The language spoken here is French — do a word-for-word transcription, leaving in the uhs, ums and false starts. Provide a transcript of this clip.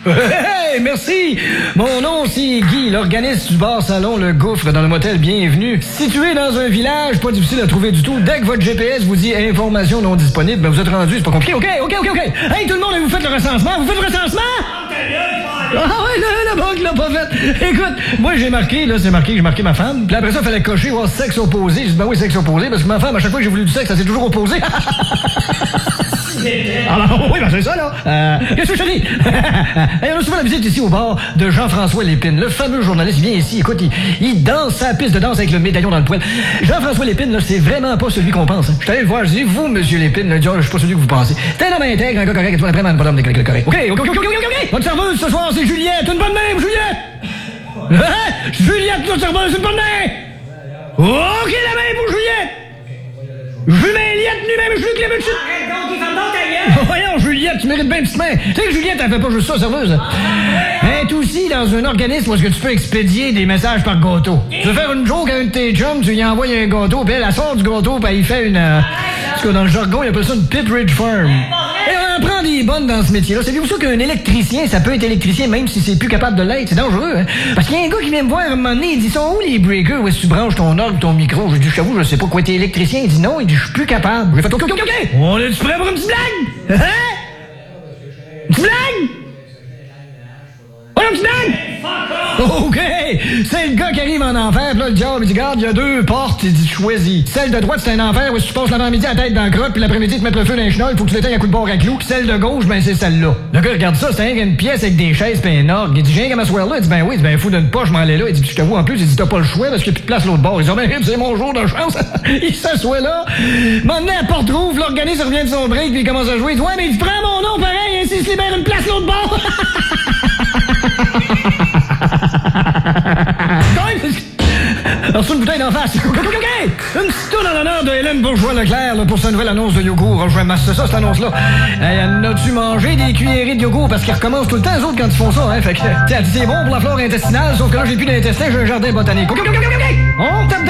Hey, merci! Mon nom, c'est Guy, l'organiste du bar salon Le Gouffre dans le motel Bienvenue. Situé dans un village pas difficile à trouver du tout, dès que votre G P S vous dit information non disponible, ben vous êtes rendu, c'est pas compliqué. OK, OK, OK, OK. Hey, tout le monde, vous faites le recensement? Vous faites le recensement? Ah ouais, la, la banque l'a pas fait. Écoute, moi j'ai marqué, là, c'est marqué, j'ai marqué ma femme. Puis après ça, il fallait cocher, voir sexe opposé. J'ai dit, ben oui, sexe opposé, parce que ma femme, à chaque fois que j'ai voulu du sexe, ça s'est toujours opposé. Alors, oui, ben c'est ça, là. Euh, qu'est-ce que je te dis? Hey, on a souvent la visite ici au bar de Jean-François Lépine, le fameux journaliste. Il vient ici, écoute, il, il danse sa piste de danse avec le médaillon dans le poil. Jean-François Lépine, là, c'est vraiment pas celui qu'on pense. Hein. Je suis allé le voir, je dis, vous, monsieur Lépine, là, je suis pas celui que vous pensez. C'est un homme intègre, un gars correct, et tout, après, man, pas d'homme de quelqu'un correct. OK, OK, OK, OK, OK, OK. Votre serveuse ce soir, c'est Juliette. Une bonne main, Juliette. Hein? Juliette, notre serveuse, une bonne main. OK, la main pour Juliette. Juliette, lui-même, je veux que les messieurs. Arrête donc, il va donc ta gueule. Voyons, Juliette, tu mérites bien une petite main. Tu sais que Juliette, elle fait pas juste ça, serveuse. Elle est aussi dans un organisme où est-ce que tu peux expédier des messages par gâteau. Tu veux faire une joke à un de tes chums, tu lui envoies un gâteau, puis elle, elle sort du gâteau, puis elle fait une... Euh, parce que dans le jargon, il appelle ça une Pipridge Farm. Et on en prend des bonnes dans ce métier-là. Savez-vous ça qu'un électricien, ça peut être électricien même si c'est plus capable de l'être? C'est dangereux, hein? Parce qu'il y a un gars qui vient me voir un moment donné, il dit, sont où les breakers où est-ce que tu branches ton orgue, ton micro? Je dis, je t'avoue, je sais pas quoi, t'es électricien. Il dit non, il dit, je suis plus capable. J'ai fait, OK, OK, OK. On est-tu prêt pour une petite blague? Hein? Une petite blague? Oh, une petite blague? OK! C'est le gars qui arrive en enfer, pis là, le diable, il dit, regarde, il y a deux portes, il dit, choisis. Celle de droite, c'est un enfer où tu passes l'avant-midi à la tête dans la crotte, puis l'après-midi, tu te mets le feu dans les chenolles, faut que tu l'éteignes à coup de bord à clou. Puis celle de gauche, ben, c'est celle-là. Le gars, regarde ça, c'est une pièce avec des chaises pis un orgue. Il dit, j'ai rien qu'à m'asseoir là. Il dit, ben oui, il dit, ben, fou d'une poche, je m'en allais là. Il dit, je t'avoue, en plus, il dit, t'as pas le choix parce qu'il y a plus de place l'autre bord. Il dit, oh, ben, c'est mon jour de chance. Il s'assoit là. Maintenant, la porte rouvre, l'organisme revient de son break, puis il commence à jouer. Il dit, ouais, mais il dit, prends mon nom pareil, ainsi il se libère une place l'autre bord. Alors, c'est une bouteille d'en face. OK, OK, OK! Une petite tourne en l'honneur de Hélène Bourgeois-Leclerc là, pour sa nouvelle annonce de yogourt. Je vais masser ça, cette annonce-là. Hey, as-tu mangé des cuillerées de yogourt? Parce qu'ils recommencent tout le temps, eux autres, quand ils font ça. Hein? Fait que, c'est bon pour la flore intestinale, sauf que là, j'ai plus d'intestin, j'ai un jardin botanique. OK, OK, OK, OK! On tape